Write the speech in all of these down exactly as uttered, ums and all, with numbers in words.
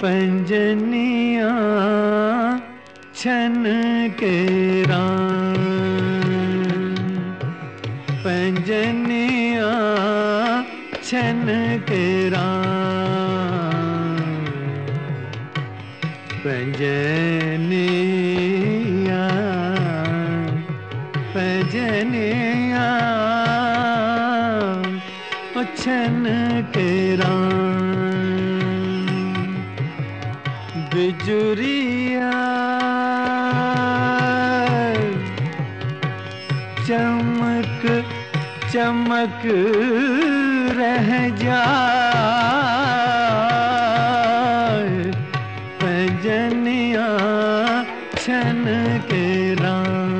पंजनिया छन के राम, पंजनिया छन के राम, पंजनिया पंजनिया छन के राम। बिजुरिया चमक चमक रह जाए, पंजनिया छन के राम।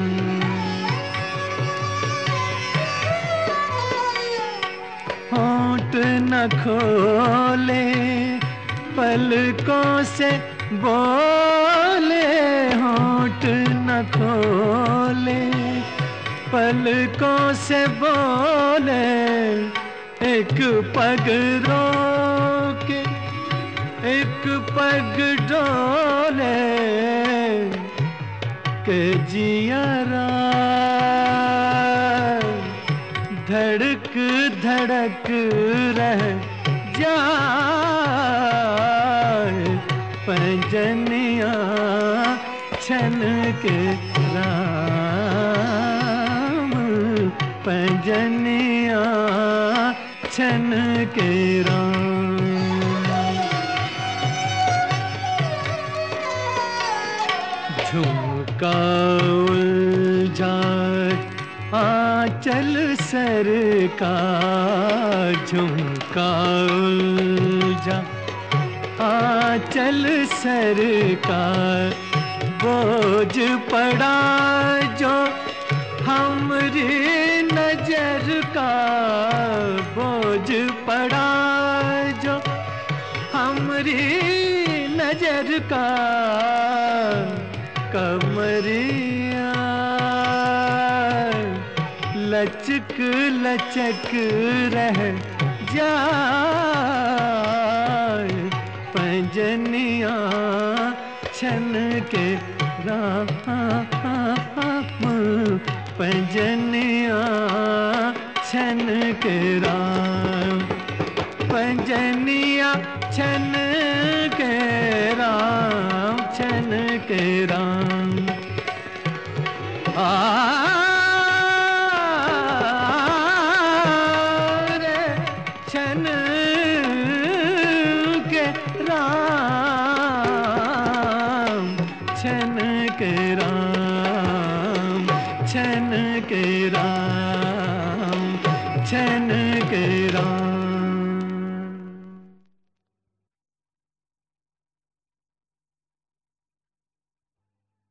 होंठ न खोले पलकों से बोले, होंठ न खोले पलकों से बोले, एक पग रोके एक पग डोले, के जियरा धड़क धड़क रह जाए, पंजनिया छन के राम, पंजनिया छन के राम। झुमका उलझा आंचल सर का, झुमका उलझा आंचल सर का, बोझ पड़ा जो हमरी नजर का, बोझ पड़ा जो हमरी नजर का, कमरिया लचक लचक रह जाए, पंजनिया छन के राम, पंजनिया छन के राम, पंजनिया छन के राम, छन के राम। आ छन के राम, छन के राम, छन के राम, छन के राम।